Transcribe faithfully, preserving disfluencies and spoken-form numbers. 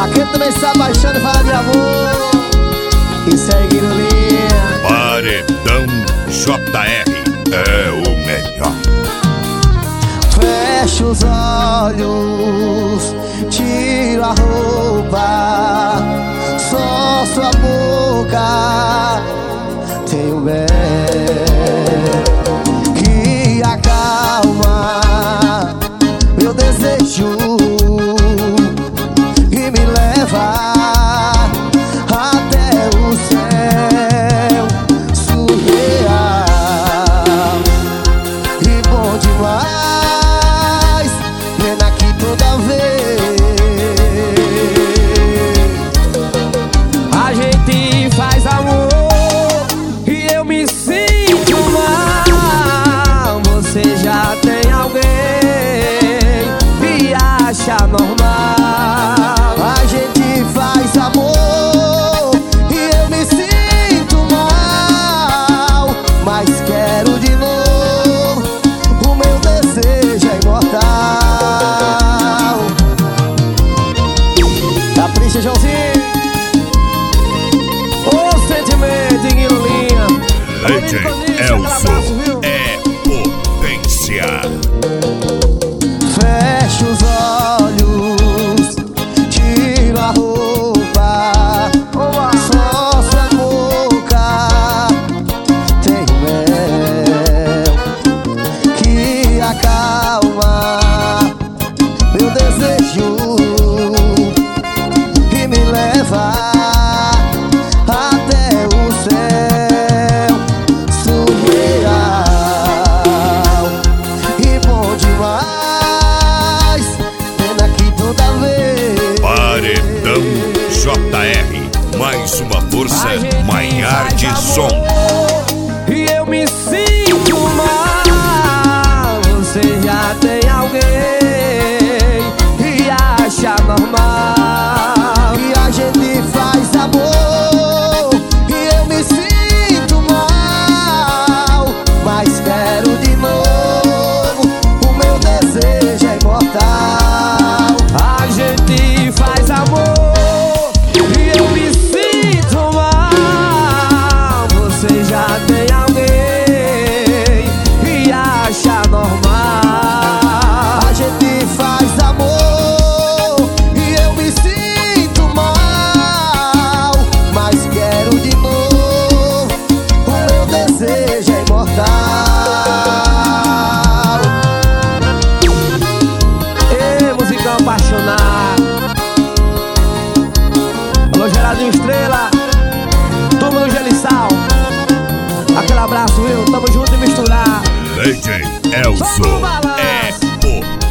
Aquele também se apaixona e fala de amor. Isso é Guilherme. Paredão J R é o melhor. Fecha os olhos, tira a roupa, só sua boca tem o mel que acalma meu desejo e me leva até o céu surreal e bom demais, pena que toda vez a gente faz amor e eu me sinto mal. Você já tem alguém e acha normal. A gente faz amor e eu me sinto mal, mas quero de novo, o meu desejo é imortal. Capricha, Joãozinho. O sentimento em Guilherme. Legend Elson é potência. Fecha os olhos, tira a roupa, só sua boca tem mel que acalma meu desejo e me leva até o céu surreal e bom demais, pena que toda vez Paredão J R, mais uma força maior de som. e eu me sinto mal. Você já tem alguém e acha normal. E a gente faz amor e eu me sinto mal, mas quero de novo, o meu desejo é imortal. A gente faz amor e eu me sinto mal. Você já tem alguém e acha normal. A gente faz amor e eu me sinto mal, mas quero de novo, o meu desejo é imortal. Ê, musicão apaixonado. Alô, Geraldinho Estrela, turma do Gelissal, aquele abraço, viu? Tamo junto e misturar. Legend Elson é potência.